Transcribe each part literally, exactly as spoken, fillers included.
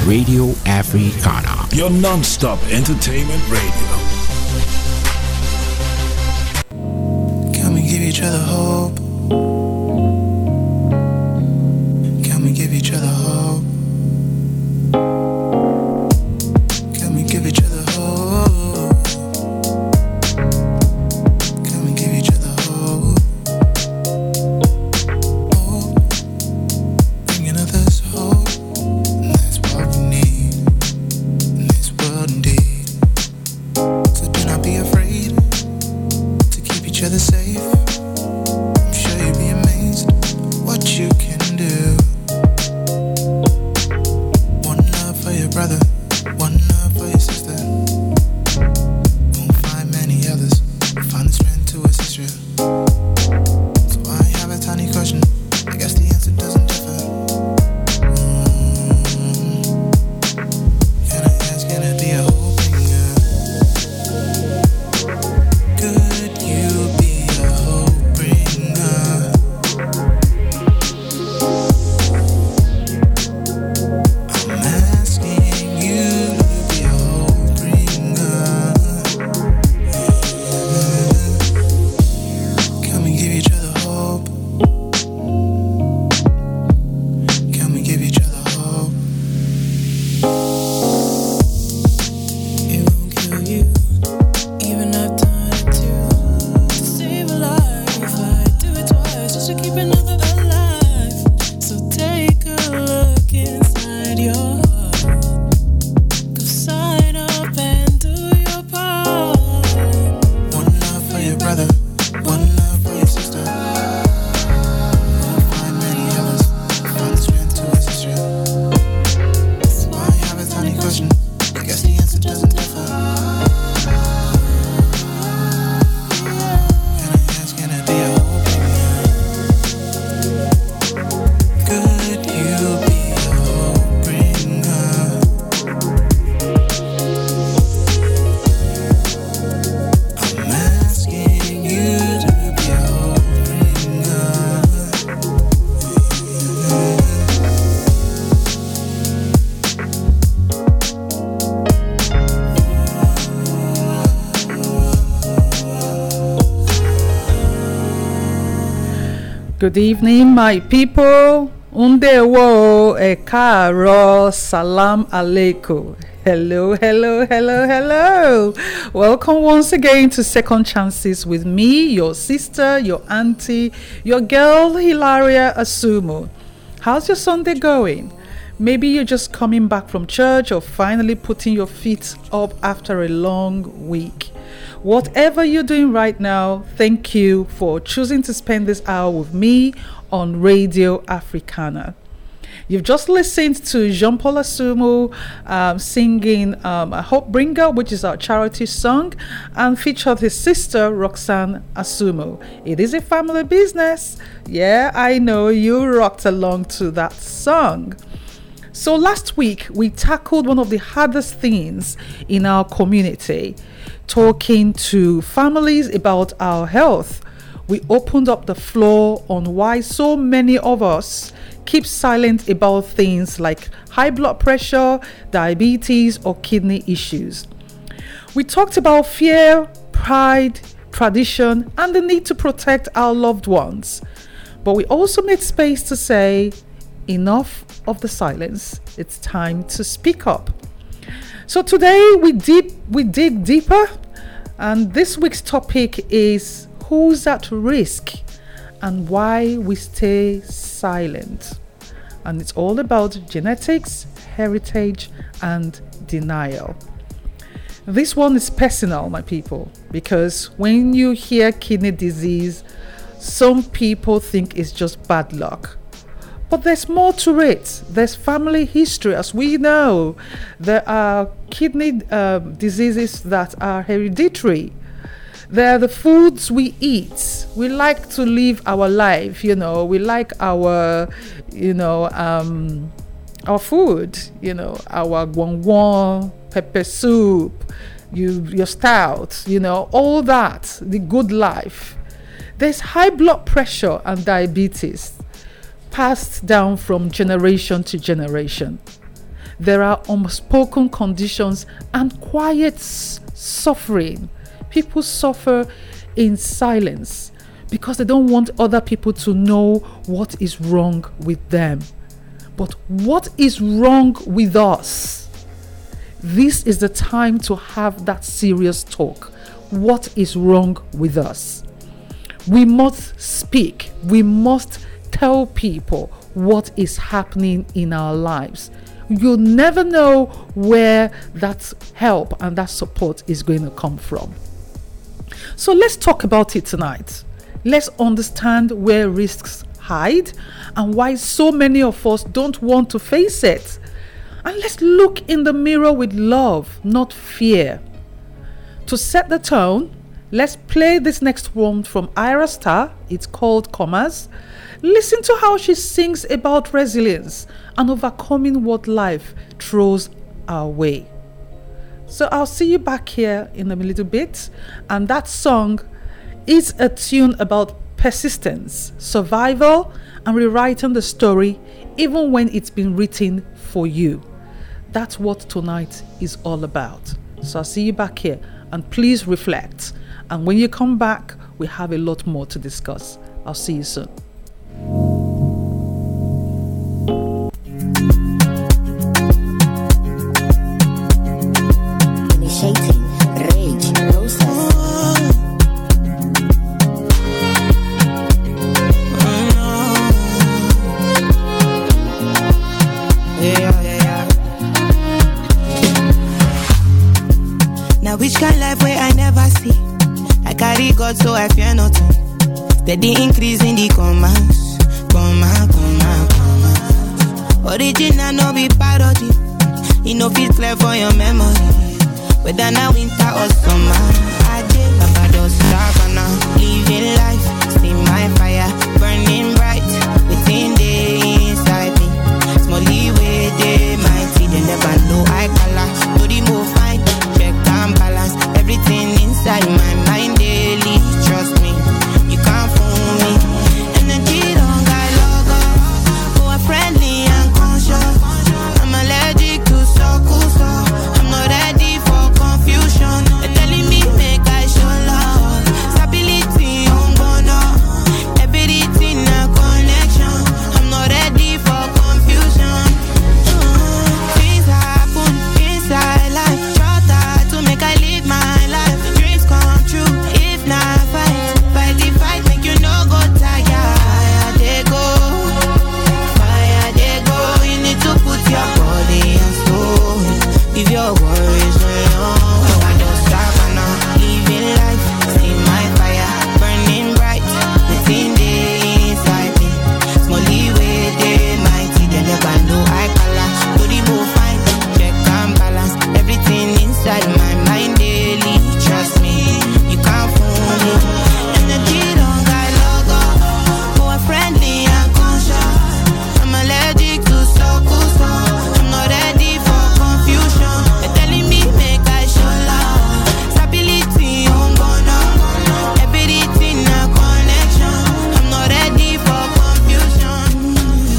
Radio Africana, your non-stop entertainment radio. Can we give each other hope? Can we give each other hope? Can we give each other hope? Can we give each other hope? Hope, bringing others hope. And that's what we need in this world indeed. So do not be afraid to keep each other safe. I'm sure you'll be amazed what you can do. One love for your brother, one love for your sister. Won't find many others, find the strength to assist you. So I have a tiny question, I guess the answer doesn't differ. Mm. Can I ask, can it be a hope bringer? Could you be a hope bringer? I'm asking you to be a hope bringer. Can we give each other hope? Can we give each other hope? It won't kill you, even I've done it too. To save a life, I'd do it twice just to keep another alive. So take a look inside your heart. Go sign up and do your part. One love for your brother, one love for your sister. Won't find many others, find the strength to assist you. So I have a tiny question, I guess the answer doesn't differ. Can I ask, can it be a hope bringer? Could you be a hope bringer? I'm asking you to be a hope bringer. Good evening, my people. Undewo ekaro salam aleikum. Hello, hello, hello, hello. Welcome once again to Second Chances with me, your sister, your auntie, your girl Hilaria Asumo. How's your Sunday going? Maybe you're just coming back from church or finally putting your feet up after a long week. Whatever you're doing right now, thank you for choosing to spend this hour with me on Radio Africana. You've just listened to Jean-Paul Asumo um, singing um, a Hope Bringer, which is our charity song, and featured his sister Roxanne Asumo. It is a family business. Yeah, I know you rocked along to that song. So last week, we tackled one of the hardest things in our community, talking to families about our health. We opened up the floor on why so many of us keep silent about things like high blood pressure, diabetes, or kidney issues. We talked about fear, pride, tradition, and the need to protect our loved ones. But we also made space to say, enough of the silence. It's time to speak up. So today we deep we dig deeper, and this week's topic is who's at risk and why we stay silent. And it's all about genetics, heritage, and denial. This one is personal, my people, because when you hear kidney disease, some people think it's just bad luck. But there's more to it. There's family history. As we know, there are kidney uh, diseases that are hereditary. There are the foods we eat. We like to live our life, you know. We like our, you know, um, our food, you know, our guangguan, pepper soup, you, your stout, you know, all that, the good life. There's high blood pressure and diabetes, passed down from generation to generation. There are unspoken conditions and quiet s- suffering. People suffer in silence because they don't want other people to know what is wrong with them. But what is wrong with us? This is the time to have that serious talk. What is wrong with us? We must speak. We must tell people what is happening in our lives. You'll never know where that help and that support is going to come from. So let's talk about it tonight. Let's understand where risks hide and why so many of us don't want to face it. And let's look in the mirror with love, not fear. To set the tone, let's play this next one from Ira Star. It's called Commas. Listen to how she sings about resilience and overcoming what life throws our way. So I'll see you back here in a little bit. And that song is a tune about persistence, survival, and rewriting the story even when it's been written for you. That's what tonight is all about. So I'll see you back here, and please reflect. And when you come back, we have a lot more to discuss. I'll see you soon. Initiating rage process. Yeah, yeah, yeah. Now which kind life where I never see? I carry God so I fear nothing. Steady increase in the commas, comma, comma, comma. Original no be parody. You know feel clear for your memory. Whether now winter or summer, I did Papa don't stop and now living life. See my fire burning bright within the inside me. Smally way they mighty, they never know I color. To remove fine, check and balance everything inside my mind daily. Trust me, you can't fool me. Energy don't got logo, who are friendly and conscious. I'm allergic to circle, so I'm not ready for confusion. They're telling me make I show love, stability on bono, everything a connection. I'm not ready for confusion. Uh, things happen inside life, try to make I live my life. Dreams come true if not fight, fight the fight, make you no go tired. Fire they go, fire they go. You need to put your body and soul. If your worries alone, I don't stop and I'm living life. See my fire burning bright within the inside me. Smally way they mighty, they never know I color. To remove fine, check and balance everything inside my mind daily. Trust me, you can't fool me. Energy don't got logo, who are friendly and conscious. I'm allergic to circle, so I'm not ready for confusion. They're telling me make I show love, stability on bono, everything a connection. I'm not ready for confusion.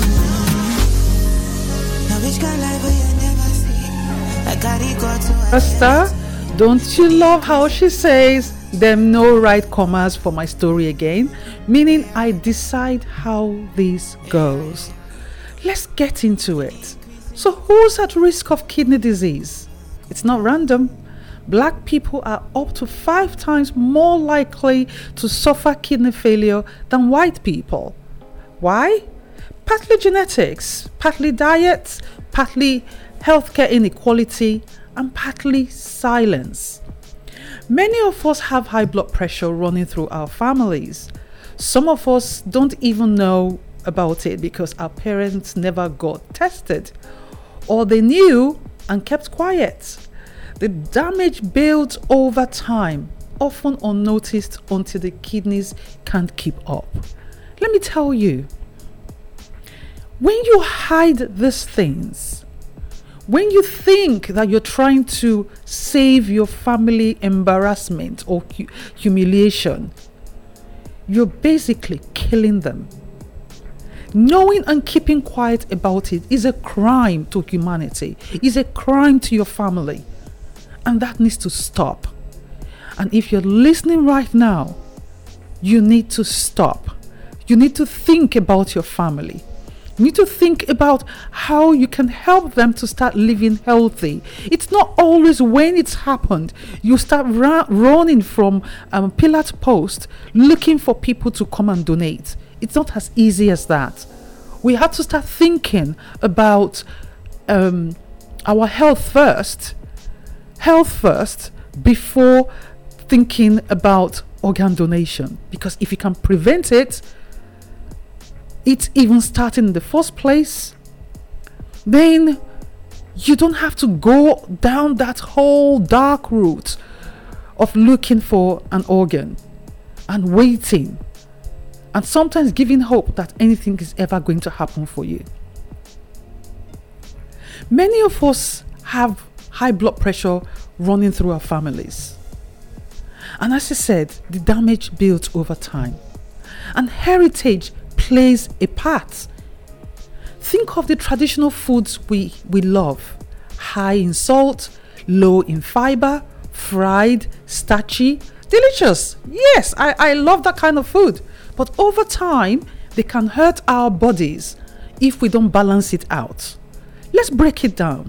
Now which kind life will you never see? I gotta go to Esther, don't you love how she says, them no right commas for my story again? Meaning I decide how this goes. Let's get into it. So who's at risk of kidney disease? It's not random. Black people are up to five times more likely to suffer kidney failure than white people. Why? Partly genetics, partly diet, partly healthcare inequality, and partly silence. Many of us have high blood pressure running through our families. Some of us don't even know about it because our parents never got tested, or they knew and kept quiet. The damage builds over time, often unnoticed until the kidneys can't keep up. Let me tell you, when you hide these things, when you think that you're trying to save your family embarrassment or hu- humiliation, you're basically killing them. Knowing and keeping quiet about it is a crime to humanity, is a crime to your family. And that needs to stop. And if you're listening right now, you need to stop. You need to think about your family. You need to think about how you can help them to start living healthy. It's not always when it's happened you start ra- running from um, pillar to post looking for people to come and donate. It's not as easy as that. We have to start thinking about um, our health first, health first before thinking about organ donation. Because if you can prevent it, it's even starting in the first place, then you don't have to go down that whole dark route of looking for an organ and waiting and sometimes giving hope that anything is ever going to happen for you. Many of us have high blood pressure running through our families. And as I said, the damage builds over time. And heritage plays a part. Think of the traditional foods we, we love. High in salt, low in fiber, fried, starchy, delicious. Yes, I, I love that kind of food. But over time, they can hurt our bodies if we don't balance it out. Let's break it down.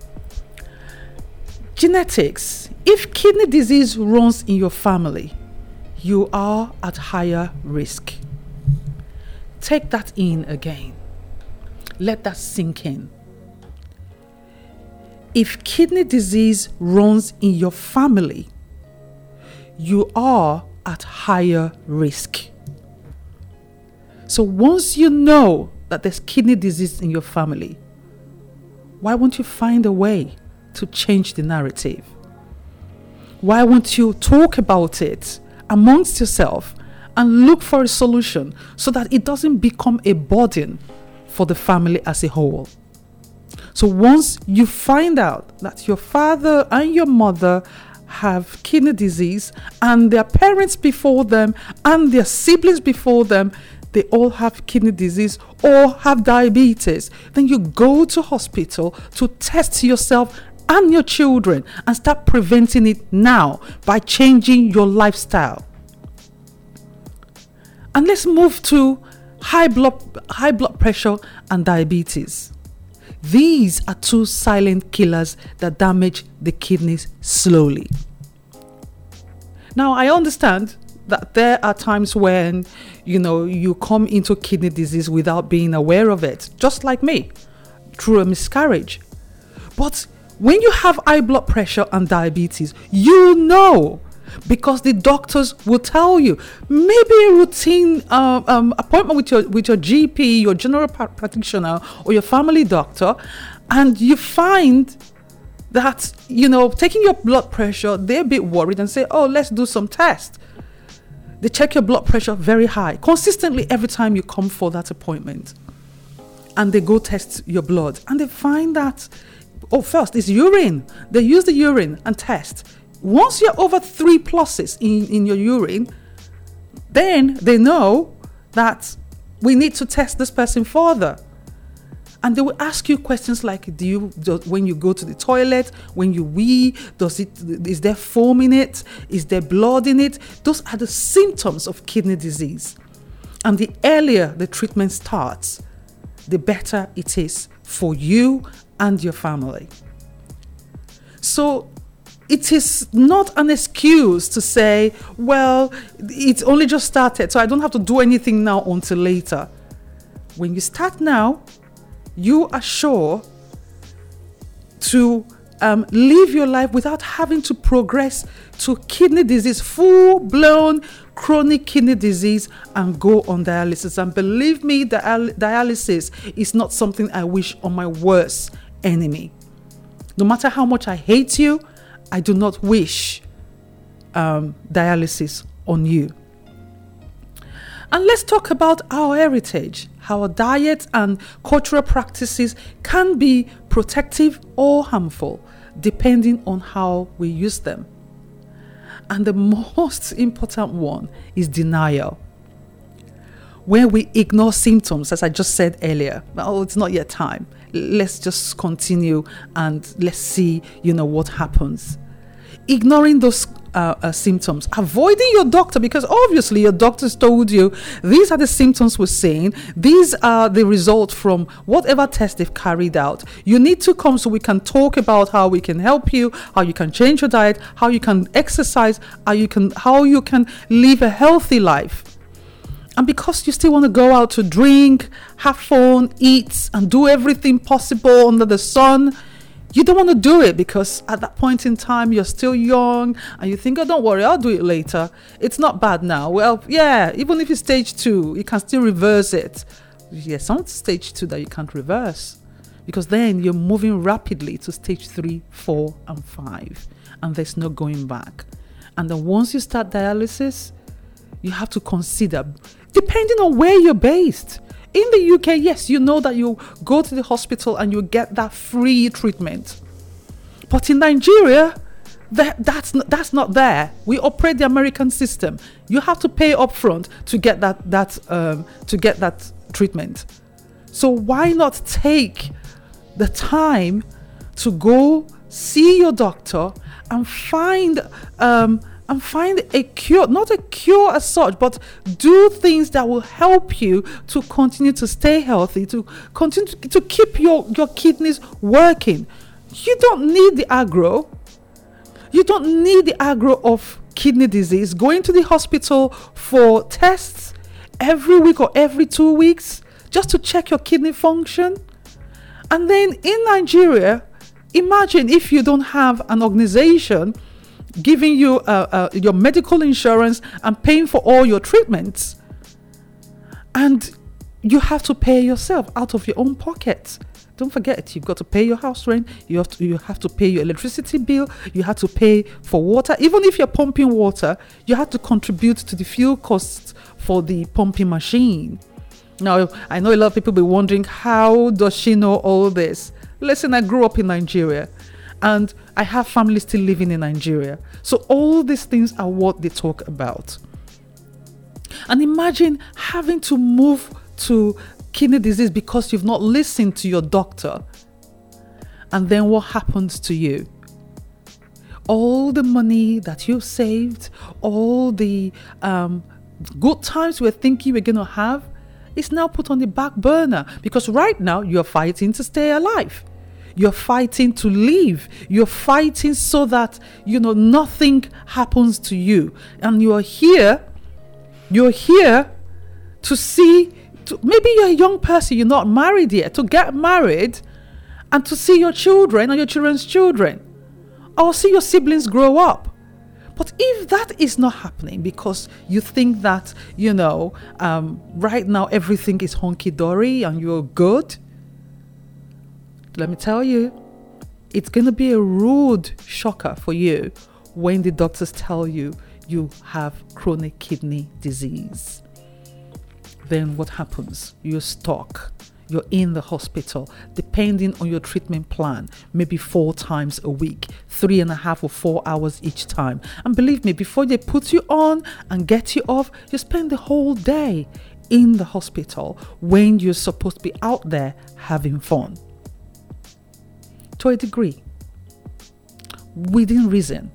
Genetics. If kidney disease runs in your family, you are at higher risk. Take that in again. Let that sink in. If kidney disease runs in your family, you are at higher risk. So once you know that there's kidney disease in your family, why won't you find a way to change the narrative? Why won't you talk about it amongst yourself and look for a solution so that it doesn't become a burden for the family as a whole? So once you find out that your father and your mother have kidney disease and their parents before them and their siblings before them, they all have kidney disease or have diabetes, then you go to hospital to test yourself and your children and start preventing it now by changing your lifestyle. And let's move to high blood high blood pressure and diabetes. These are two silent killers that damage the kidneys slowly. Now, I understand that there are times when, you know, you come into kidney disease without being aware of it, just like me, through a miscarriage. But when you have high blood pressure and diabetes, you know, because the doctors will tell you. Maybe a routine uh, um, appointment with your with your G P, your general practitioner, or your family doctor, and you find that, you know, taking your blood pressure, they're a bit worried and say, oh, let's do some tests. They check your blood pressure very high consistently every time you come for that appointment, and they go test your blood and they find that, oh, first it's urine. They use the urine and test. Once you're over three pluses in, in your urine, then they know that we need to test this person further. And they will ask you questions like, do you, do, when you go to the toilet, when you wee, does it, is there foam in it? Is there blood in it? Those are the symptoms of kidney disease. And the earlier the treatment starts, the better it is for you and your family. So it is not an excuse to say, well, it's only just started, so I don't have to do anything now until later. When you start now, you are sure to um, live your life without having to progress to kidney disease, full-blown chronic kidney disease, and go on dialysis. And believe me, the dialysis is not something I wish on my worst enemy. No matter how much I hate you, I do not wish um, dialysis on you. And let's talk about our heritage, how our diet and cultural practices can be protective or harmful, depending on how we use them. And the most important one is denial. when we ignore symptoms, as I just said earlier, oh, it's not yet time. Let's just continue and let's see, you know, what happens. Ignoring those uh, uh, symptoms, avoiding your doctor, because obviously your doctor's told you these are the symptoms we're seeing. These are the result from whatever test they've carried out. You need to come so we can talk about how we can help you, how you can change your diet, how you can exercise, how you can how you can live a healthy life. And because you still want to go out to drink, have fun, eat, and do everything possible under the sun, you don't want to do it because at that point in time, you're still young and you think, oh, don't worry, I'll do it later. It's not bad now. Well, yeah, even if it's stage two, you can still reverse it. Yes, on stage two that you can't reverse, because then you're moving rapidly to stage three, four, and five, and there's no going back. And then once you start dialysis, you have to consider, depending on where you're based. In the U K, yes, you know that you go to the hospital and you get that free treatment. But in Nigeria, that, that's, not, that's not there. We operate the American system. You have to pay upfront to get that, that, um, to get that treatment. So why not take the time to go see your doctor and find um, and find a cure, not a cure as such, but do things that will help you to continue to stay healthy, to continue to, to keep your, your kidneys working. You don't need the aggro. You don't need the aggro of kidney disease. Going to the hospital for tests every week or every two weeks just to check your kidney function. And then in Nigeria, imagine if you don't have an organization giving you uh, uh, your medical insurance and paying for all your treatments, and you have to pay yourself out of your own pocket. Don't forget, you've got to pay your house rent, you have to, you have to pay your electricity bill, you have to pay for water. Even if you're pumping water, you have to contribute to the fuel costs for the pumping machine. Now, I know a lot of people be wondering, how does she know all this? Listen, I grew up in Nigeria, and I have family still living in Nigeria. So all these things are what they talk about. And imagine having to move to kidney disease because you've not listened to your doctor. And then what happens to you? All the money that you've saved, all the um, good times you were thinking you were going to have, is now put on the back burner because right now you're fighting to stay alive. You're fighting to live. You're fighting so that, you know, nothing happens to you. And you're here, you're here to see, to, maybe you're a young person, you're not married yet, to get married and to see your children and your children's children, or see your siblings grow up. But if that is not happening because you think that, you know, um, right now everything is hunky-dory and you're good, let me tell you, it's going to be a rude shocker for you when the doctors tell you you have chronic kidney disease. Then what happens? You're stuck. You're in the hospital, depending on your treatment plan, maybe four times a week, three and a half or four hours each time. And believe me, before they put you on and get you off, you spend the whole day in the hospital when you're supposed to be out there having fun. To a degree, within reason.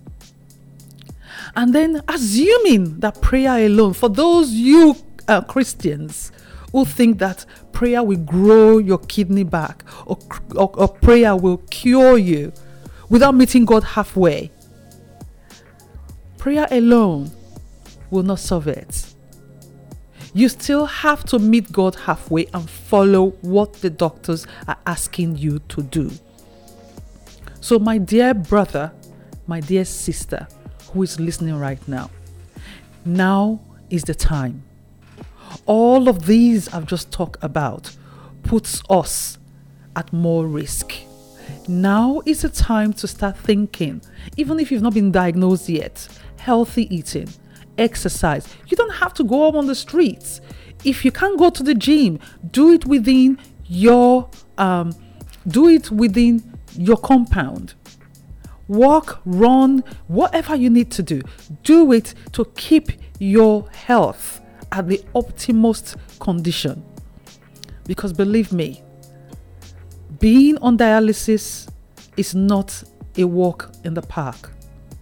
And then assuming that prayer alone, for those you uh, Christians who think that prayer will grow your kidney back, or, or, or prayer will cure you without meeting God halfway, prayer alone will not solve it. You still have to meet God halfway and follow what the doctors are asking you to do. So my dear brother, my dear sister who is listening right now, now is the time. All of these I've just talked about puts us at more risk. Now is the time to start thinking, even if you've not been diagnosed yet, healthy eating, exercise. You don't have to go out on the streets. If you can't go to the gym, do it within your um, do it within your compound. Walk, run, whatever you need to do, do it to keep your health at the optimist condition. Because believe me, being on dialysis is not a walk in the park.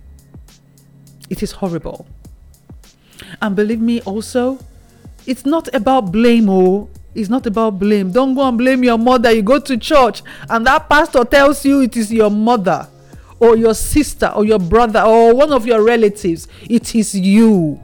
It is horrible. And believe me also, it's not about blame. Oh, it's not about blame. Don't go and blame your mother. You go to church and that pastor tells you it is your mother or your sister or your brother or one of your relatives. It is you.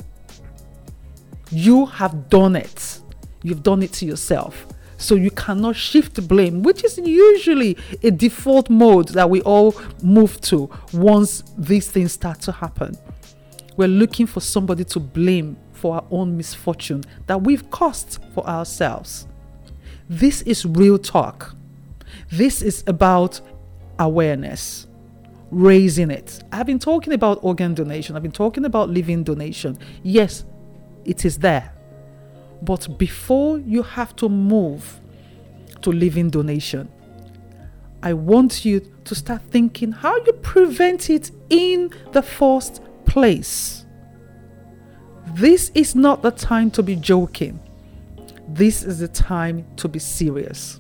You have done it. You've done it to yourself. So you cannot shift blame, which is usually a default mode that we all move to once these things start to happen. We're looking for somebody to blame for our own misfortune that we've caused for ourselves. This is real talk. This is about awareness, raising it. I've been talking about organ donation. I've been talking about living donation. Yes, it is there. But before you have to move to living donation, I want you to start thinking how you prevent it in the first place. This is not the time to be joking. This is the time to be serious.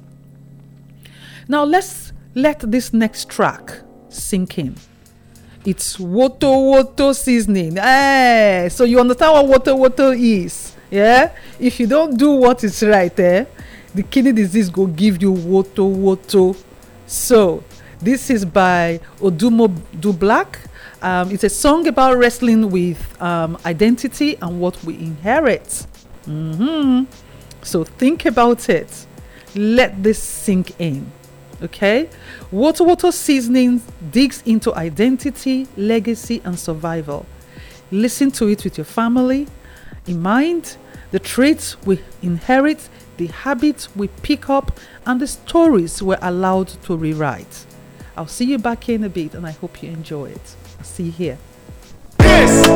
Now let's let this next track sink in. It's Woto Woto seasoning. Hey, so you understand what Woto Woto is? Yeah, if you don't do what is right, eh, the kidney disease go give you Woto Woto. So this is by Odumo Du Black. Um, it's a song about wrestling with um, identity and what we inherit. Mm-hmm. So think about it. Let this sink in. Okay, Woto Woto seasoning digs into identity, legacy, and survival. Listen to it with your family in mind, the traits we inherit, the habits we pick up, and the stories we're allowed to rewrite. I'll see you back here in a bit, and I hope you enjoy it. I'll see you here. Yes,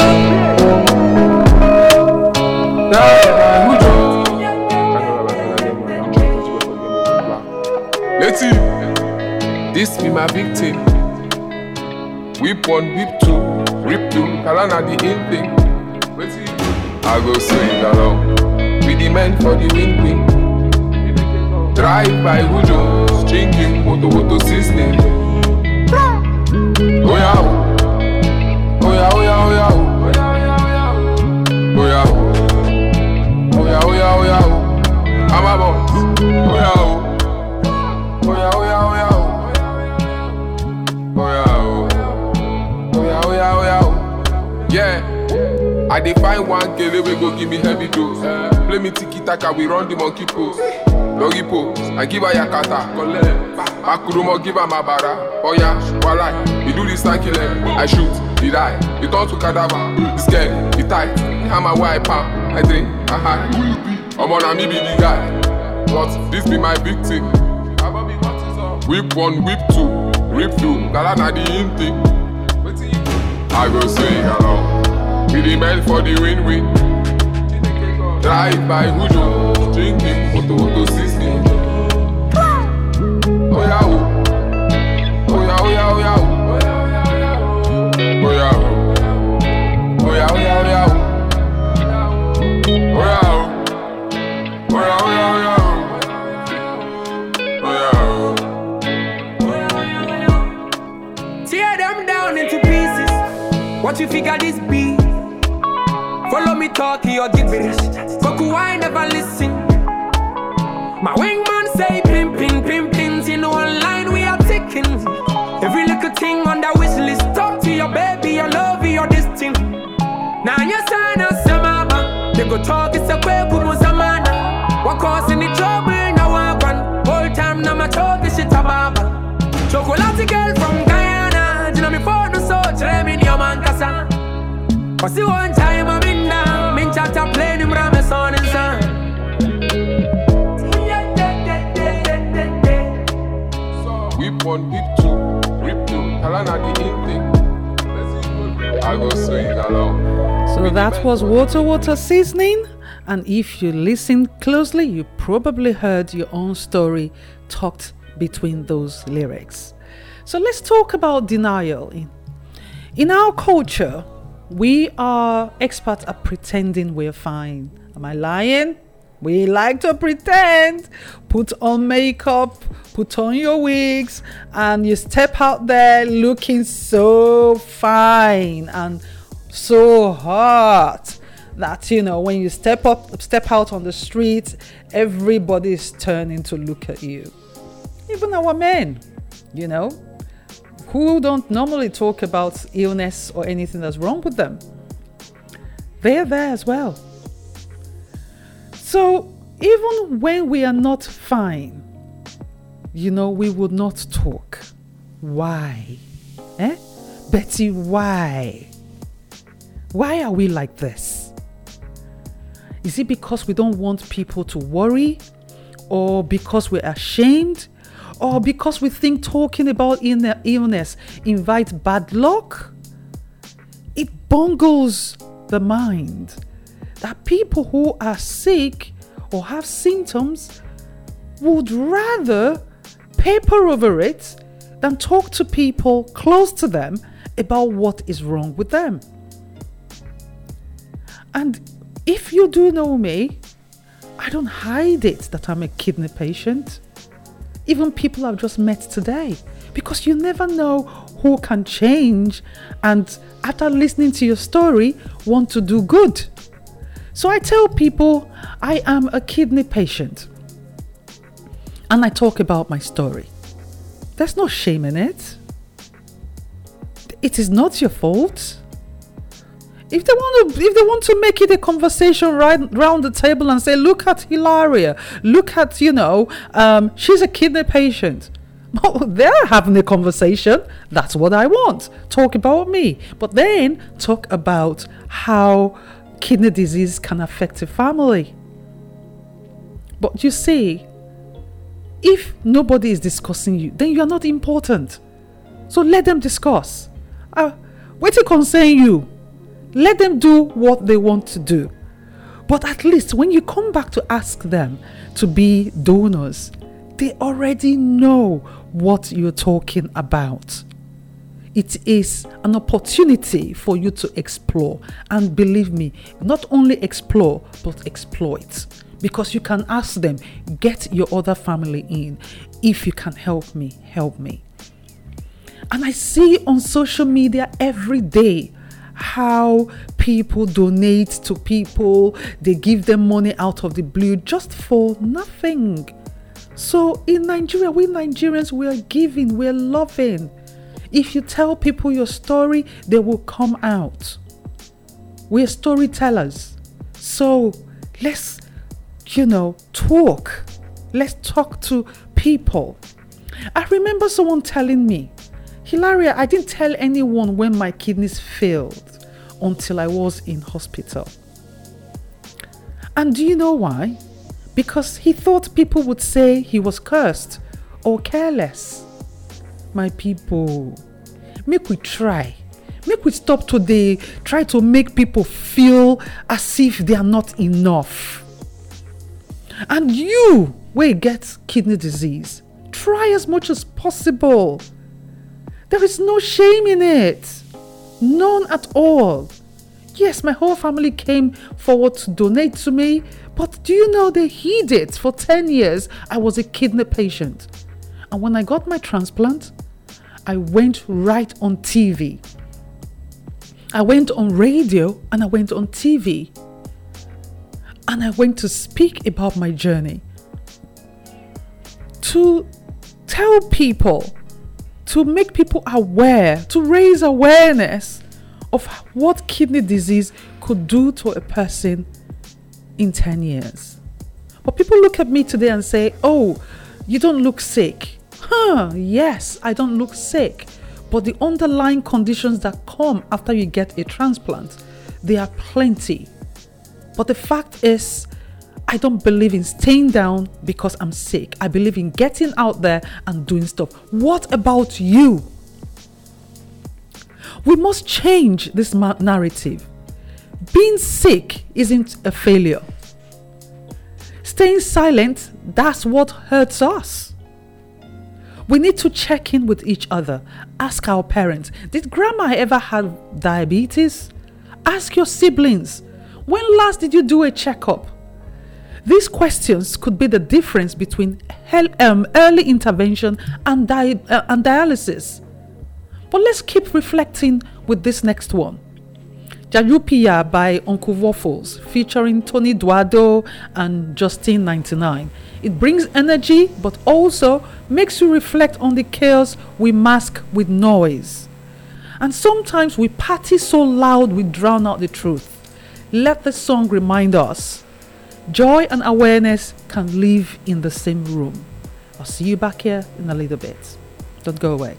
let's see. This be my victim. Whip one, whip two, rip two, Kalana the in thing. Let's see. I go swing along with the men for the win win. Drive by Wujo, drinking Woto Woto seasoning. Oh yeah, oh yeah, oh yeah, oh yeah, oh yeah, oh yeah, oh yeah, oh yeah, I'm a boss. Oh yeah, oh yeah, oh yeah, oh yeah, oh yeah, oh yeah, oh yeah, oh yeah, yeah. I define one kele we go give me heavy dose. Play me tiki taka, we run the monkey pose. Doggy pose, I give her yakata. Makurumo give her mabara. Oh yeah, walai, he do this stanky leg. I shoot, he die, he turn to cadaver. He scared, he tight, he hammer where I pump. I drink, I hide. I'm on me be the guy, but this be my victim. Whip one, whip two, rip two, Galana the in thing. I go swing along. Be the man for the win-win. Drive by Wujo, drinking Woto Woto seasoning. Oh yeah, oh. Oh yeah, oh yeah, oh yeah, oh. Oh yeah, oh. Oh yeah, oh yeah, oh yeah, oh. Oh yeah, oh. Oh yeah, oh yeah, oh yeah, oh. Tear them down into pieces. What you figure this be? Follow me talk, or get rich. Goku, I never listen. My wingman say pim pim pim pins. You know online we are ticking. Every little thing on the wish list. Talk to your baby, your love, your this thing. Now you sign us some mama. They go talk, it's a quick kumu zamana. What causing the trouble in our one? Whole time now my talk is shit a baba. Chocolate girl from Guyana. You know me for the soul, trem in your man kasa. Cause the one time I'm in now, min chata play him ram son and son. Whip one, whip two, rip two, Kalana the in thing. I go swing along. So that was Woto Woto seasoning, and if you listen closely, you probably heard your own story talked between those lyrics. So let's talk about denial. In, in our culture, we are experts at pretending we're fine. Am I lying? We like to pretend. Put on makeup, put on your wigs, and you step out there looking so fine and so hot that, you know, when you step up, step out on the street, everybody is turning to look at you. Even our men, you know, who don't normally talk about illness or anything that's wrong with them. They're there as well. So even when we are not fine, you know, we would not talk. Why? Eh? Betty, why? Why are we like this? Is it because we don't want people to worry? Or because we're ashamed? Or because we think talking about illness invites bad luck? It bungles the mind that people who are sick or have symptoms would rather paper over it than talk to people close to them about what is wrong with them. And if you do know me, I don't hide it that I'm a kidney patient. Even people I've just met today, because you never know who can change and after listening to your story want to do good. So I tell people I am a kidney patient and I talk about my story. There's no shame in it. It is not your fault. If they want to, if they want to make it a conversation right round the table and say, look at Hilaria, look at, you know, um, she's a kidney patient. Well, they're having a conversation. That's what I want. Talk about me. But then talk about how kidney disease can affect a family. But you see, if nobody is discussing you, then you are not important. So let them discuss. Uh, wait to concern you. Let them do what they want to do. But at least when you come back to ask them to be donors, they already know what you're talking about. It is an opportunity for you to explore. And believe me, not only explore, but exploit. Because you can ask them, get your other family in. If you can help me, help me. And I see on social media every day how people donate to people. They give them money out of the blue just for nothing. So in Nigeria, we Nigerians, we are giving, we are loving. If you tell people your story, they will come out. We're storytellers. So let's, you know, talk. Let's talk to people. I remember someone telling me, Hilaria, I didn't tell anyone when my kidneys failed until I was in hospital. And do you know why? Because he thought people would say he was cursed or careless. My people, make we try. Make we stop today, try to make people feel as if they are not enough. And you, where you get kidney disease, try as much as possible. There is no shame in it. None at all. Yes, my whole family came forward to donate to me, but do you know they hid it? For ten years, I was a kidney patient. And when I got my transplant, I went right on T V. I went on radio and I went on T V. And I went to speak about my journey. To tell people, to make people aware, to raise awareness of what kidney disease could do to a person in ten years. But people look at me today and say, oh, you don't look sick. Huh, yes, I don't look sick. But the underlying conditions that come after you get a transplant, there are plenty. But the fact is, I don't believe in staying down because I'm sick. I believe in getting out there and doing stuff. What about you? We must change this ma- narrative. Being sick isn't a failure. Staying silent, that's what hurts us. We need to check in with each other. Ask our parents, did grandma ever have diabetes? Ask your siblings, when last did you do a checkup? These questions could be the difference between um, early intervention and, di- uh, and dialysis. But let's keep reflecting with this next one. Jajupia by Uncle Waffles, featuring Tony Duado and Justin ninety-nine. It brings energy, but also makes you reflect on the chaos we mask with noise. And sometimes we party so loud we drown out the truth. Let the song remind us. Joy and awareness can live in the same room. I'll see you back here in a little bit. Don't go away.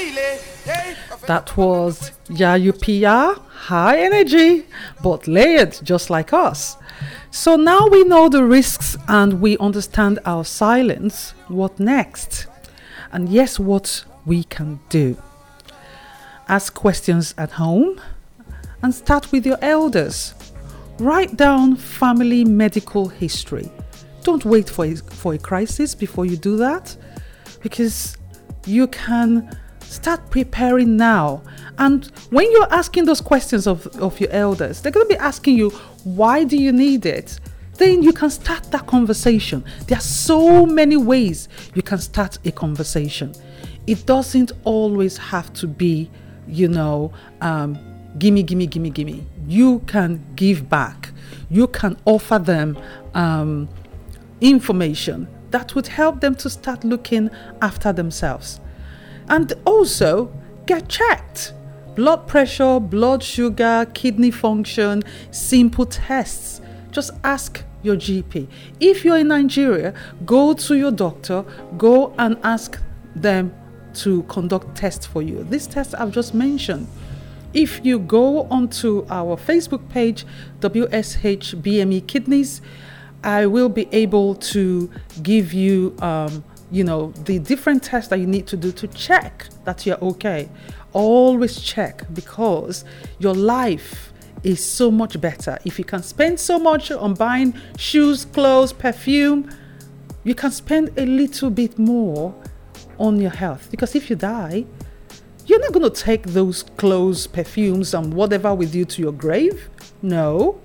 That was Yayu P R, high energy, but layered just like us. So now we know the risks and we understand our silence. What next? And yes, what we can do. Ask questions at home and start with your elders. Write down family medical history. Don't wait for a, for a crisis before you do that, because you can start preparing now. And when you're asking those questions of, of your elders, they're going to be asking you, why do you need it? Then you can start that conversation. There are so many ways you can start a conversation. It doesn't always have to be, you know, um, gimme, gimme, gimme, gimme. You can give back. You can offer them um, information that would help them to start looking after themselves. And also get checked. Blood pressure, blood sugar, kidney function, simple tests. Just ask your G P. If you're in Nigeria, go to your doctor, go and ask them to conduct tests for you. These tests I've just mentioned. If you go onto our Facebook page, W S H B M E Kidneys, I will be able to give you, um, you know, the different tests that you need to do to check that you're okay. Always check, because your life is so much better. If you can spend so much on buying shoes, clothes, perfume, you can spend a little bit more on your health. Because if you die, you're not going to take those clothes, perfumes, and whatever with you to your grave. No.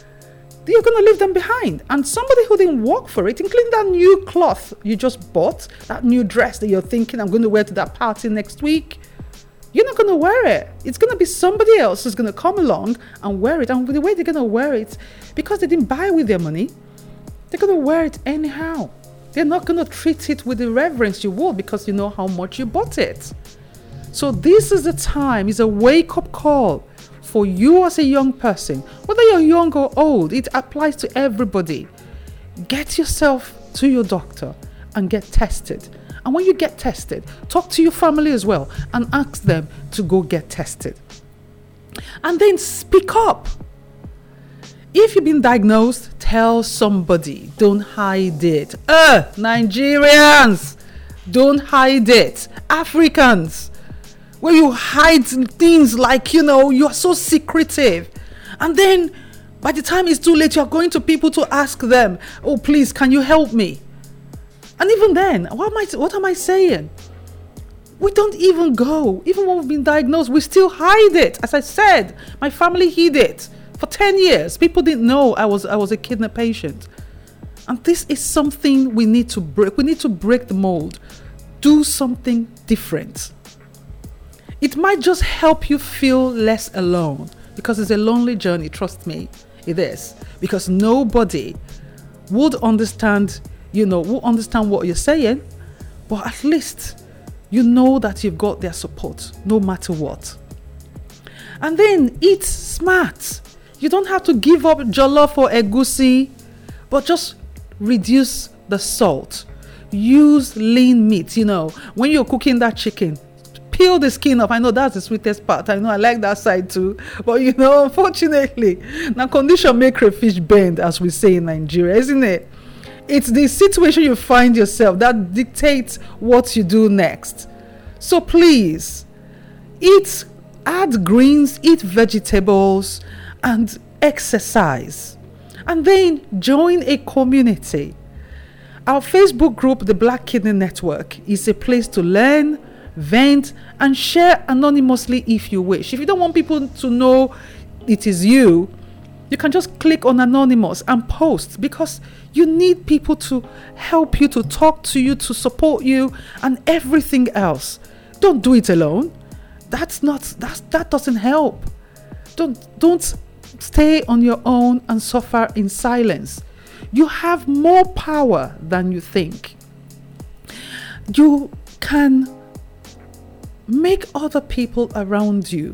You're going to leave them behind. And somebody who didn't work for it, including that new cloth you just bought, that new dress that you're thinking, I'm going to wear to that party next week, you're not going to wear it. It's going to be somebody else who's going to come along and wear it. And the way they're going to wear it, because they didn't buy with their money, they're going to wear it anyhow. They're not going to treat it with the reverence you would, because you know how much you bought it. So this is the time. It's a wake-up call for you as a young person. Whether you're young or old, it applies to everybody. Get yourself to your doctor and get tested. And when you get tested, talk to your family as well and ask them to go get tested. And then speak up. If you've been diagnosed, tell somebody. Don't hide it. Uh, Nigerians, don't hide it. Africans, where you hide things like, you know, you are so secretive. And then by the time it's too late, you're going to people to ask them, oh, please, can you help me? And even then, what am I, what am I saying? We don't even go. Even when we've been diagnosed, we still hide it. As I said, my family hid it for ten years. People didn't know I was I was a kidney patient. And this is something we need to break. We need to break the mold. Do something different. It might just help you feel less alone, because it's a lonely journey. Trust me, it is. Because nobody would understand, you know, will understand what you're saying, but at least you know that you've got their support no matter what. And then eat smart. You don't have to give up jollof or egusi, but just reduce the salt. Use lean meat. You know, when you're cooking that chicken, peel the skin off. I know that's the sweetest part. I know I like that side too. But you know, unfortunately, now condition make crayfish bend, as we say in Nigeria, isn't it? It's the situation you find yourself that dictates what you do next. So please, eat, add greens, eat vegetables, and exercise. And then join a community. Our Facebook group, the Black Kidney Network, is a place to learn, vent, and share anonymously if you wish. If you don't want people to know it is you, you can just click on anonymous and post, because you need people to help you, to talk to you, to support you, and everything else. Don't do it alone. That's not, that's, that doesn't help. Don't, don't stay on your own and suffer in silence. You have more power than you think. You can make other people around you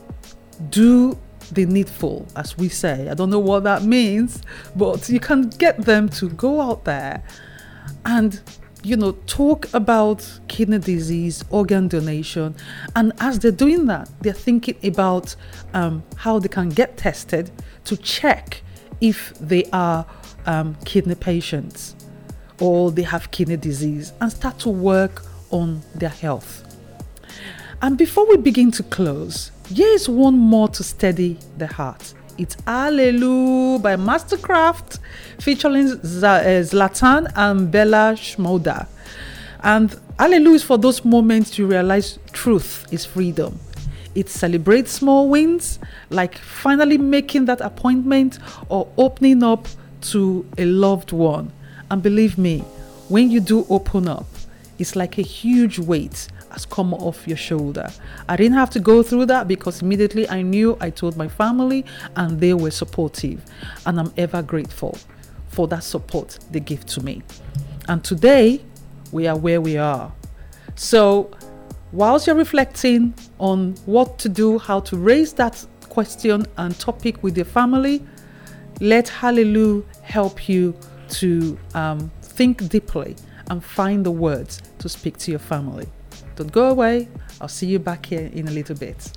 do the needful, as we say. I don't know what that means, but you can get them to go out there and you know, talk about kidney disease, organ donation. And as they're doing that, they're thinking about um, how they can get tested to check if they are um, kidney patients or they have kidney disease, and start to work on their health. And before we begin to close, here is one more to steady the heart. It's Hallelujah by Mastercraft featuring Z- uh, Zlatan and Bella Shmurda. And Hallelujah is for those moments you realize truth is freedom. It celebrates small wins, like finally making that appointment or opening up to a loved one. And believe me, when you do open up, it's like a huge weight has come off your shoulder. I didn't have to go through that because immediately I knew I told my family and they were supportive. And I'm ever grateful for that support they give to me. And today, we are where we are. So, whilst you're reflecting on what to do, how to raise that question and topic with your family, let Hallelujah help you to um, think deeply and find the words to speak to your family. Don't go away. I'll see you back here in a little bit.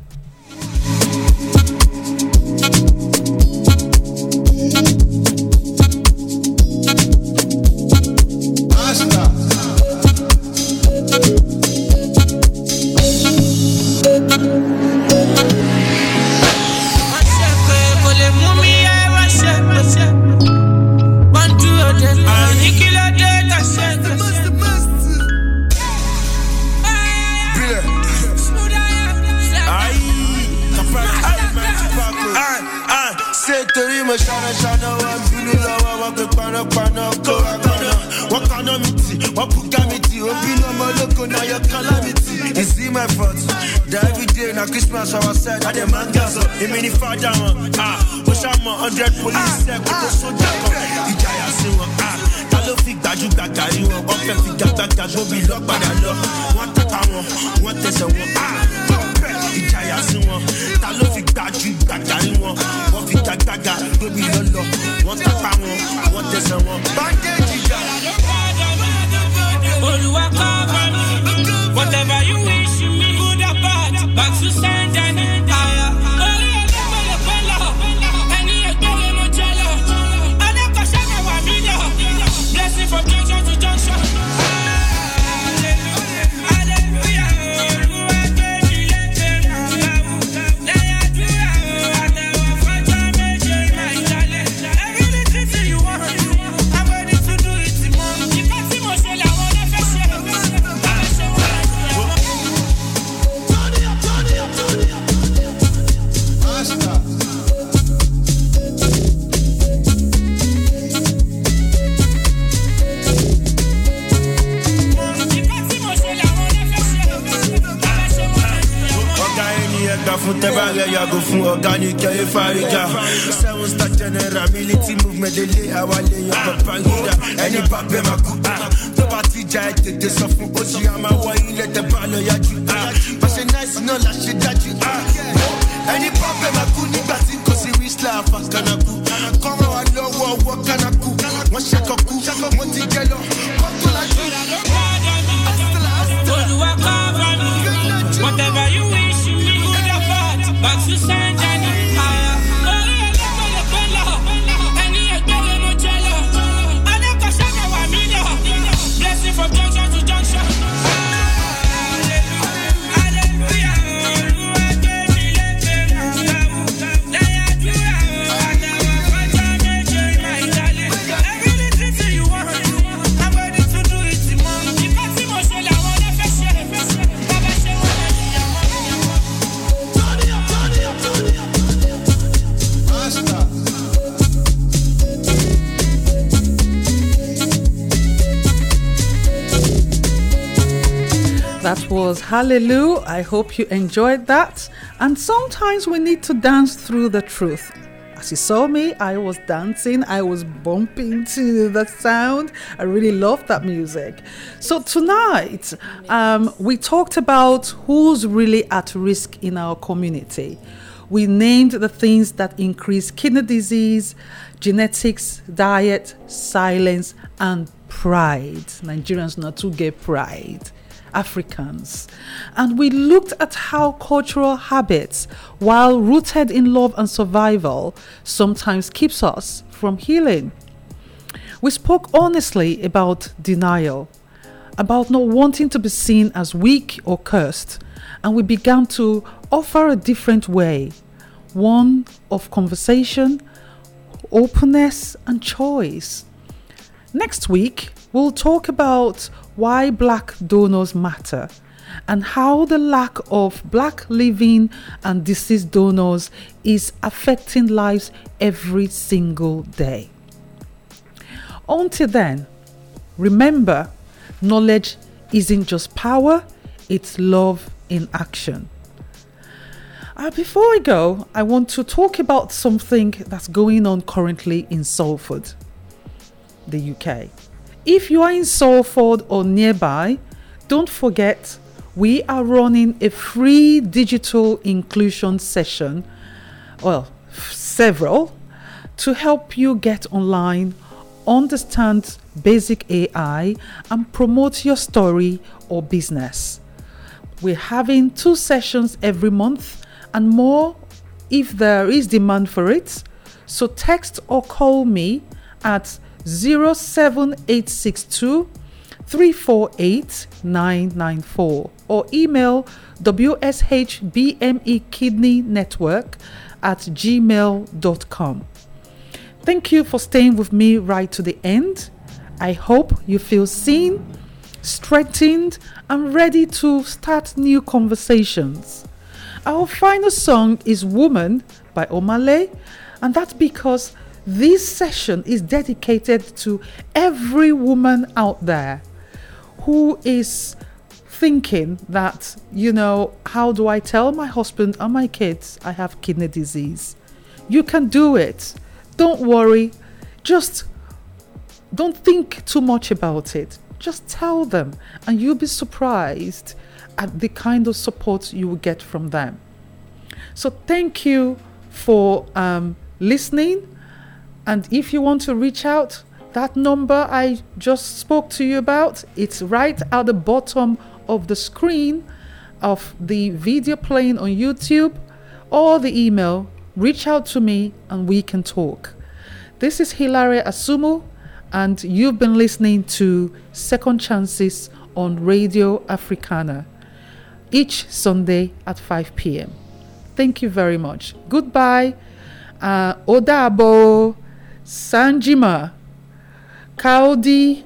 Christmas, I was said, I demand gas up. You mean if I down, ah, push out my hundred police, set with the soldier. You die, I see one, ah. Talo fi gbaju gbagba you want, one fi gbagba go be locked by the law. One tata one, one tese one, ah. You die, I see one. Talo fi gbaju gbagba you want, one fi gbagba go be locked. One tata one, one tese one. Bandage, you die. Oluwa cover me, whatever you wish me, good or bad, back to stand and higher. Blessing from junction to junction. I go for organic fariga. Seven star general military movement. They lay our lay up a pangida. Any pape makuta. The party jai take the suffer. Oji ama wa ile the balo ya ju. But she nice no la she that you. Any pape makuni bati kosi wisla fakana ku. Come on no wo wo kana ku. One shaka ku. One tigelo. Whatever you wish you me good or bad, back to stand and higher. Blessing from junction to junction. That was Hallelujah. I hope you enjoyed that. And sometimes we need to dance through the truth. As you saw me, I was dancing. I was bumping to the sound. I really love that music. So tonight, um, we talked about who's really at risk in our community. We named the things that increase kidney disease, genetics, diet, silence, and pride. Nigerians not to get pride. Africans. And we looked at how cultural habits, while rooted in love and survival, sometimes keeps us from healing. We spoke honestly about denial, about not wanting to be seen as weak or cursed, and we began to offer a different way, one of conversation, openness, and choice. Next week, we'll talk about why black donors matter and how the lack of black living and deceased donors is affecting lives every single day. Until then, remember, knowledge isn't just power, it's love in action. Uh, before I go, I want to talk about something that's going on currently in Salford, the U K. If you are in Salford or nearby, don't forget we are running a free digital inclusion session, well, several, to help you get online, understand basic A I, and promote your story or business. We're having two sessions every month and more if there is demand for it. So text or call me at zero seven eight six two, three four eight, nine nine four or email w s h b m e kidney network at gmail dot com. Thank you for staying with me right to the end. I hope you feel seen, strengthened, and ready to start new conversations. Our final song is Woman by Omale, and that's because this session is dedicated to every woman out there who is thinking that, you know, how do I tell my husband and my kids I have kidney disease? You can do it. Don't worry. Just don't think too much about it. Just tell them, and you'll be surprised at the kind of support you will get from them. So thank you for um, listening. And if you want to reach out, that number I just spoke to you about, it's right at the bottom of the screen of the video playing on YouTube, or the email. Reach out to me and we can talk. This is Hilaria Asumu, and you've been listening to Second Chances on Radio Africana each Sunday at five p.m. Thank you very much. Goodbye. Uh, Odabo, Sanjima, Kaudi,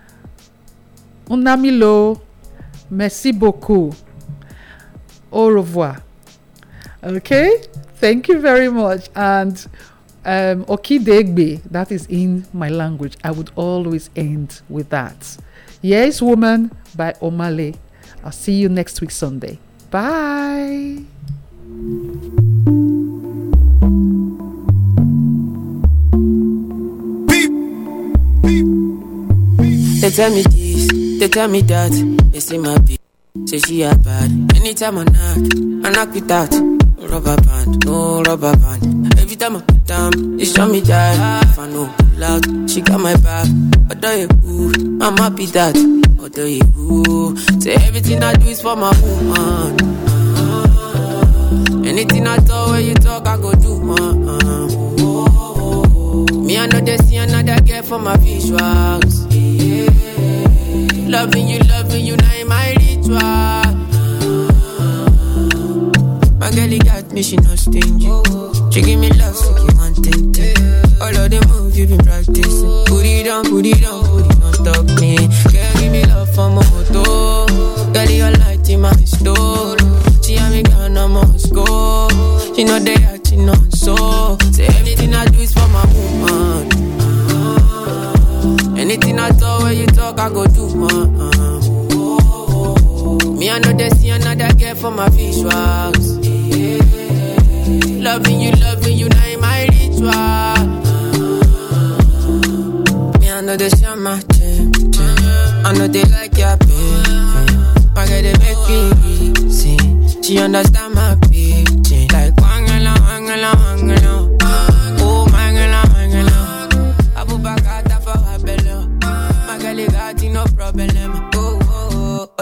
Unamilo, merci beaucoup. Au revoir. Okay? Thank you very much. And um, Okidegbe, that is in my language. I would always end with that. Yes, Woman by Omale. I'll see you next week Sunday. Bye. They tell me this, they tell me that. They say my bitch, say she a bad. Anytime I knock, I knock with that. Rubber band, no rubber band. Every time I put down, they show me that. If I know loud, she got my back. Although you ooh, I'm happy that. Although you ooh, say everything I do is for my woman. Anything I talk, when you talk, I go do. Uh, uh. Me, I know they see another girl for my visuals. Yeah. Loving you, loving you, now in my ritual. My girl, got me, she not stingy. She give me love, so you want it. All of the moves you been practicing. Put it down, put it down, put it on top me. Girl, give me love for my moto. Girl, you're light in my store. She and me gone, I must go. She know they acting know so. Say everything I do is for my woman. Anything I talk, when you talk, I go do. Uh, uh. Me, I know they see another girl for my visuals. Yeah. Loving you, loving you, now in my ritual. Uh, me, I know they see my chain. I know they like your pain. I get it make me sing. She understand my pitching. Like wangala, wangala, wangala. Oh, mangala, mangala. Abu Bakata for her belly. My girl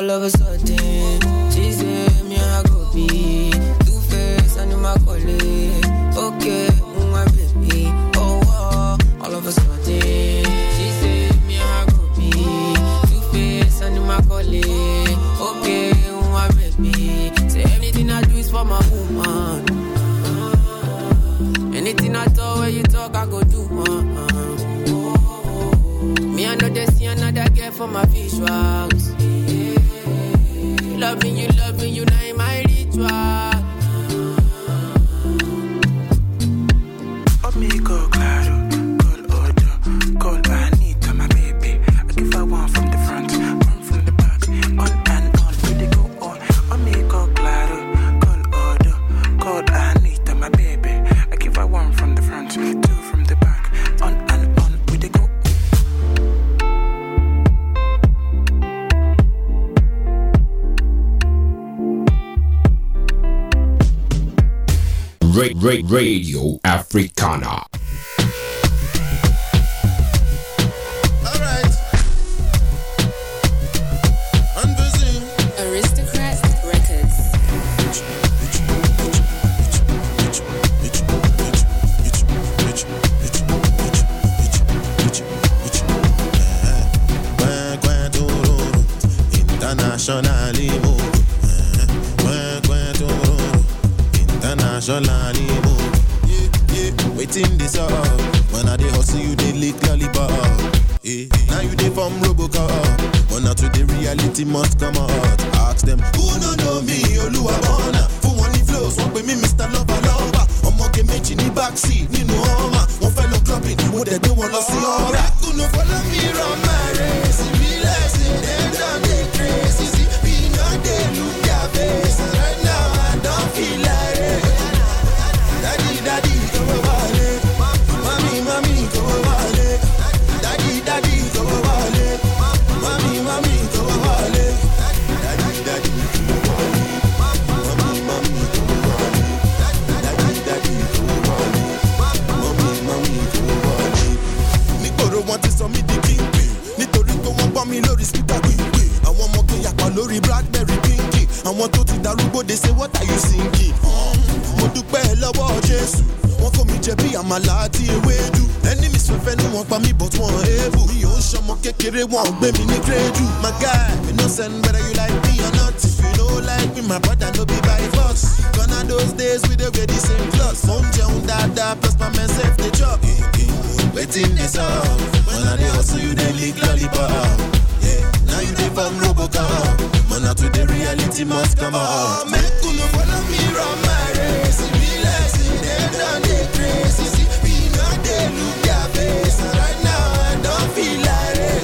all of a sudden, she say me I go be two face and my colleague. Okay, my baby. Oh, oh, all of a sudden, she say me I go be two face and my colleague. Okay, my baby. Say anything I do is for my woman. Anything I talk when you talk, I go do. Uh-uh. Me I know they see another girl for my visuals. Loving you, loving you, now in my ritual. Amigo, claro, call order, call Anita, my baby. I give her one from the front, one from the back, on and on, we they go on. Amigo, claro, call order, call Anita, my baby. I give her one from the front, two from the back, on and on, we they go on. Ra- Ra- Radio Africana. Alright. Unbusy. Aristocrat Records. Internationally move. Internationally move. Yeah, yeah. Waiting this up. When I dey hustle, you dey lick lollipop. Yeah. Now you dey from Robocop. But now to the reality must come out. Ask them who no know me, Oluwabona. For one flows, one with me, Mister Lover Lover. Ọmọ ke méjì ní backseat nínú ọmọ. Wọ́n fẹ́ lọ clubbing, mo dẹ̀ gbé wọn lọ sí ọ̀rá. Kùnú follow me run my race. Be like say them don dey crazy. See, we no dey look their face. Right now I don't feel like it. Daddy, daddy, go wale. Mommy, mommy, go wale. Daddy, daddy, go wale. Mommy, mommy, go wale. Daddy, daddy, go wale. Mommy, mommy, go wale. Daddy, daddy, go wale. Mommy, mommy, go wale. Nígboro wọn ti sọ mí di kingpin. Nítorí pé wọ́n gbọ́ mi lórí speaker gbìngbìn. Àwọn ọmọ tó yàpá lórí Blackberry pinky. Àwọn tó ti darúgbó they say what are you singing? Mo dúpẹ́ lọ́wọ́ Jésù. Wọ́n kó mi jẹ bí àmàlà àti ewédú. Enemies fẹ́fẹ́ ní wọ́n pa mí but wọ́n ébù. Mi ò ń ṣọmọ kékeré wọn ò gbé mi ní gírèdù. My guy, you know send whether you like me or not. If you no like me, my brother no be by force. Gone are those days we dey wear the same clothes. Mo ń jẹun dáadáa plus my man sef dey chop. Wetin dey sup? When I dey hustle you dey lick lollipop. Yeah, now you dey from Robocop. But now to the reality must come out. Make una follow me run my race. It be like say them don dey crazy. See, we no dey look their face. Right now I don't feel like it.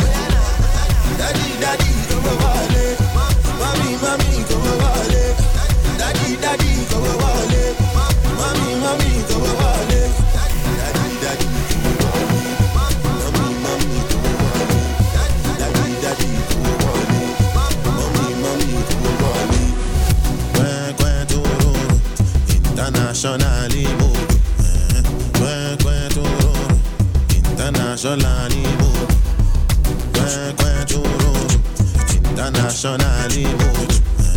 Daddy, daddy, go wale. Mommy, mommy, go wale. Daddy, daddy, go wale. Mommy, mommy, go wale. Daddy, daddy, go wale. Mommy, mommy, go wale. Daddy, daddy, go wale. Mommy, mommy, go wale. Gwen, gwen, toro. Internationally move. Gwen, gwen, toro. Internationally move. Gwen, gwen, toro. Internationally move.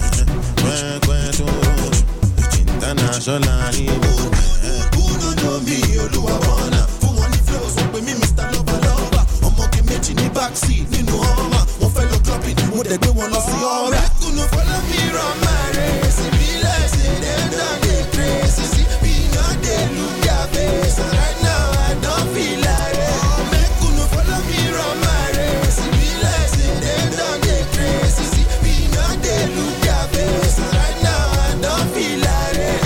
Gwen, gwen, toro. Internationally move. Who no know me, Oluwabona? Fún wọn ní flows, wọ́n pè mí Mister Lover Lover. Ọmọ ke méjì ní backseat nínú ọmọ. Wọ́n fẹ́ lọ clubbing, mo dẹ̀ gbé wọn lọ sí ọ̀rá. Kùnú follow me run my race. It be like say them don dey crazy. See, we no dey look their face. Right now I don't feel like it. Make una follow me run my race. It be like say them don dey crazy. See, we no dey look their face. Right now I don't feel like it.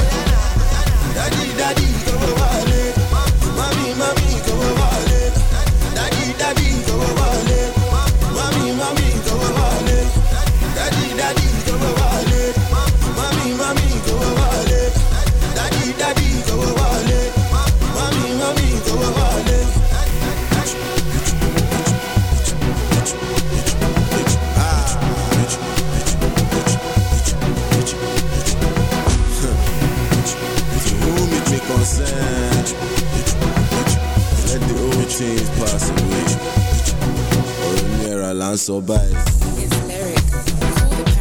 Daddy, daddy, go wale. Mommy, mommy, go wale. Daddy, daddy, go wale. Mommy, mommy, go wale. Daddy, daddy, go wale. Mommy, mommy, go wale. Daddy, daddy, go wale. Mommy, mommy, go wale. Who make me concerned? Let the old things pass away. Or near a land survive. It's lyric. Cool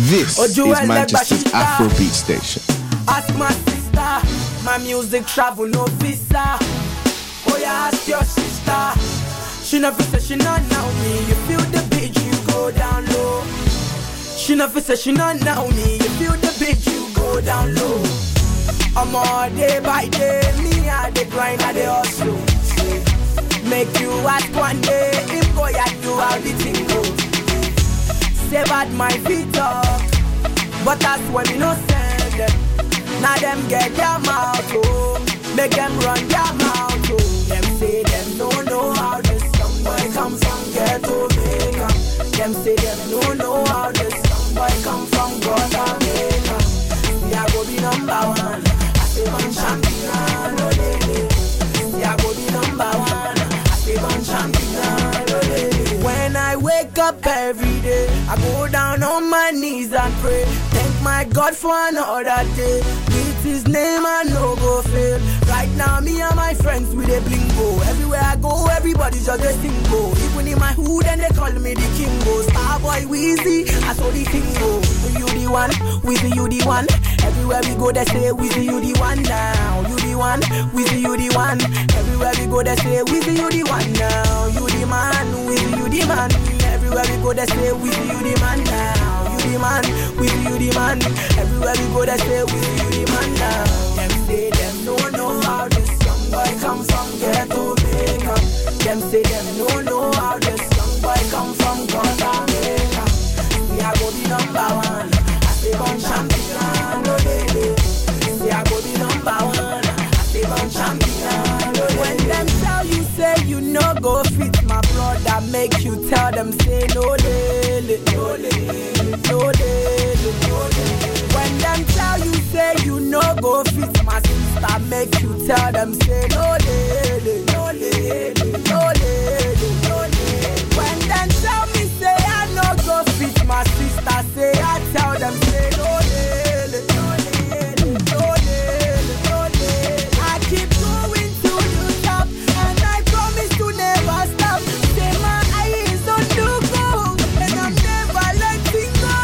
This is Manchester's Afrobeat station. Ask my sister, my music travel no visa. Oh yeah, ask your sister. She never said she not know me. You feel the beat, you go down low. She never said she not know me. You feel the beat, you go down low. I'm all day by day, me I the grind, I the hustle. Make you ask one day, him go ya do how the thing go. Say bad my feet up, but that's when we no send them. Now them get their mouth, oh. Make them run their mouth, oh. Them say them no know how this young boy come from ghetto Jamaica. Them say them no know how this young boy come from Jamaica. We are go be number one, I say one champion, oh lady. We are go be number one, I say one champion, oh lady. When I wake up every day, I go down on my knees and pray. Thank my God for another day. With his name I no go fail. Right now me and my friends with a blingo. Everywhere I go, everybody just a single. Even in my hood and they call me the Kingo. Starboy Weezy, I saw the thing go. You the one, Weezy you the one. Everywhere we go they say Weezy you the one now. You the one, Weezy you the one. Everywhere we go they say Weezy you the one now. You the man, Weezy you the man. Everywhere we go they say Weezy you the man now. You the man, Weezy you the man. Everywhere we go they say Weezy you the man now. Them say them no know how this young boy come from ghetto Jamaica. Them say them no know how this young boy come from Jamaica. We are go be number one. I say one champion, oh baby. We are go be number one. I say one champion, oh baby. When them tell you say you no go fit, my brother make you tell them say no lele, no lele, no lele, no lele. When them tell you say you no go fit, my sister make you tell them say no lele, no lele, no lele, no lele. When them tell me say I no go fit, my sister say I tell them say no lele, no lele, no lele, no lele. I keep going to the top and I promise to never stop. Say my eyes on the gold and I'm never letting go.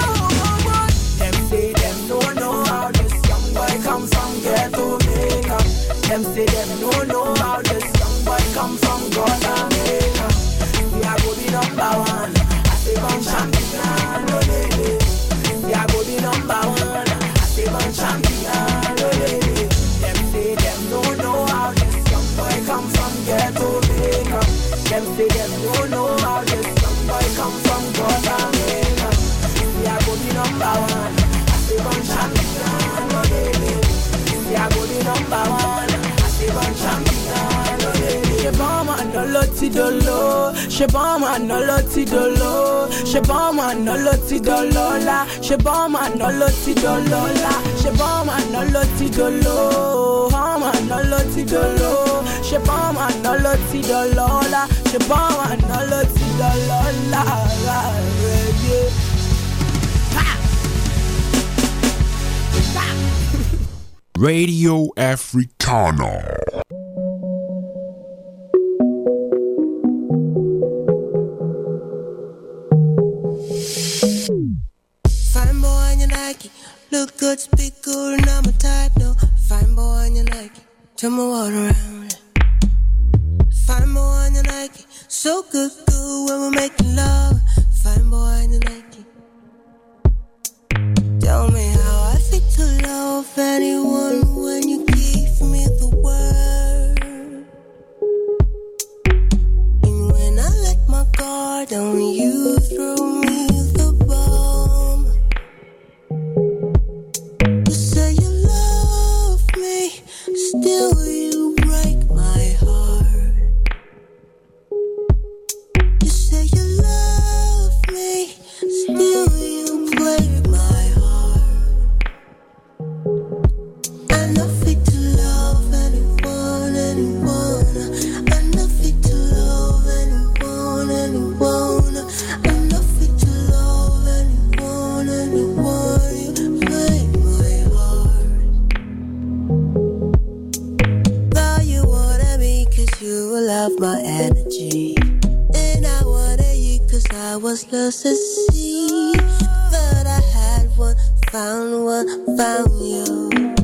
Them say them don't know how this young boy come from ghetto Jamaica. Them say them don't know how this young boy come from Jamaica. We are go be number one. I say one champion, oh lady. We are go be number one. I say one champion, oh lady. Them say them don't know how this young boy come from ghetto Jamaica. Them say them don't know how this young boy come from Jamaica. We are go be number one. I say one champion, oh lady. We are go be number one. I say one champion, oh lady. She bomb and no loti dolo. She bomb and no loti dolo. She bomb and no loti dolola. She bomb and no loti dolola. She bomb and no loti dolo. Bomb and no loti dolo. She bomb and no loti dolola. She bomb and no loti dolola. Radio Africana. Fine boy on your Nike, look good, speak good, and I'm a type, no. Fine boy on your Nike, turn my water around. Fine boy on your Nike, so good, good when we're making love. Fine boy on your Nike. Tell me how I think to love anyone when you give me the word. And when I let my guard down, you throw me the bomb. You say you love me, still you break my heart. You say you love me, still you play my heart. I'm not fit to love anyone, anyone. I'm not fit to love anyone, anyone. I'm not fit to love anyone, anyone. You play my heart. Though you wanted me cause you will love my energy. And I wanted you cause I was lost at sea. Thought I had one, found one, found you.